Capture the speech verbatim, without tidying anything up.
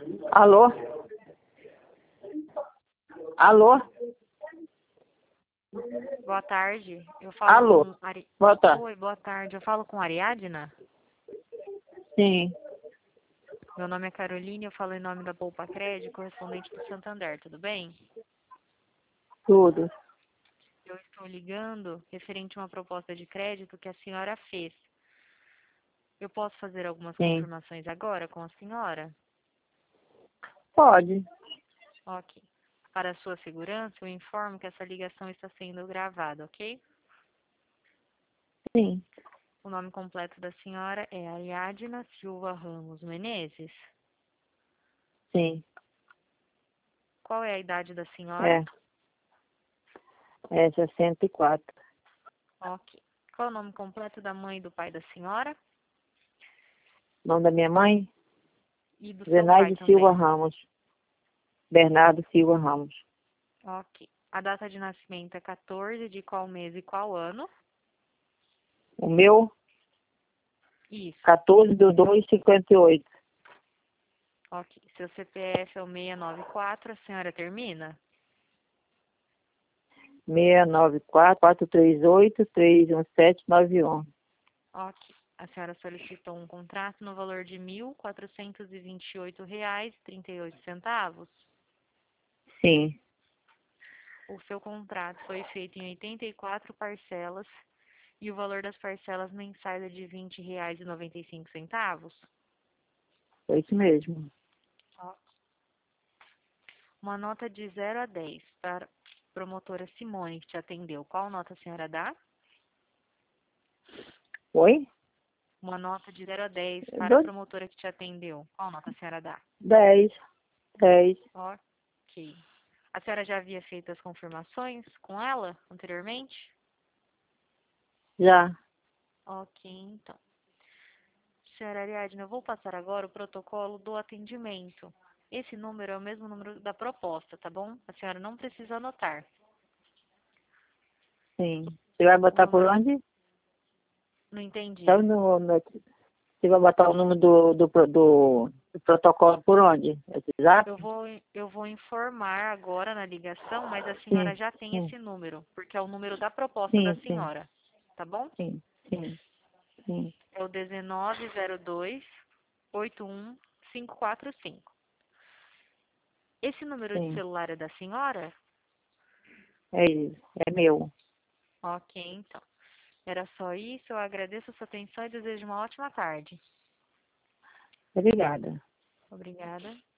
Alô? Alô? Boa tarde. Eu falo Alô? com Ari... Boa tarde. Oi, boa tarde. Eu falo com Ariadna. Sim, Meu nome é Caroline, eu falo em nome da Poupa Crédito, correspondente do Santander, tudo bem? tudo. Eu estou ligando referente a uma proposta de crédito que a senhora fez. Eu posso fazer algumas Sim. confirmações agora com a senhora? Pode. Ok. Para a sua segurança, eu informo que essa ligação está sendo gravada, ok? Sim, O nome completo da senhora é Ariadna Silva Ramos Menezes. sim. Qual é a idade da senhora? É. É sessenta e quatro. Ok. Qual é o nome completo da mãe e do pai da senhora? Nome da minha mãe? E do seu pai Zenaide Silva também. Ramos. Bernardo Silva Ramos. Ok. A data de nascimento é quatorze de qual mês e qual ano? O meu, Isso. quatorze de dois de cinquenta e oito. Ok. Seu C P F é o seis nove quatro, a senhora termina? seis nove quatro, quatro três oito, três um sete nove um. Ok. A senhora solicitou um contrato no valor de mil quatrocentos e vinte e oito reais e trinta e oito centavos. Sim, O seu contrato foi feito em oitenta e quatro parcelas e o valor das parcelas mensais é de vinte reais e noventa e cinco centavos. foi isso mesmo. Uma nota de zero a dez para a promotora Simone, que te atendeu. Qual nota a senhora dá? Oi? Uma nota de zero a dez Eu para a dou promotora que te atendeu. Qual nota a senhora dá? dez. dez. Ok. A senhora já havia feito as confirmações com ela anteriormente? Já. Ok, então. Senhora Ariadne, eu vou passar agora o protocolo do atendimento. Esse número é o mesmo número da proposta, tá bom? A senhora não precisa anotar. Sim. Você vai O botar por número... onde? Não entendi. Então, no, no, você vai botar o número do, do, do, do protocolo por onde? WhatsApp? Eu vou, eu vou informar agora na ligação, mas a senhora Sim, já tem sim, esse número, porque é o número da proposta da sim, sim, senhora, tá bom? sim, sim, sim, É o dezenove zero dois, oito um cinco quatro cinco. Esse número de sim. celular é da senhora? É isso. É meu. Ok, então. Era só isso, eu agradeço a sua atenção e desejo uma ótima tarde. Obrigada. Obrigada.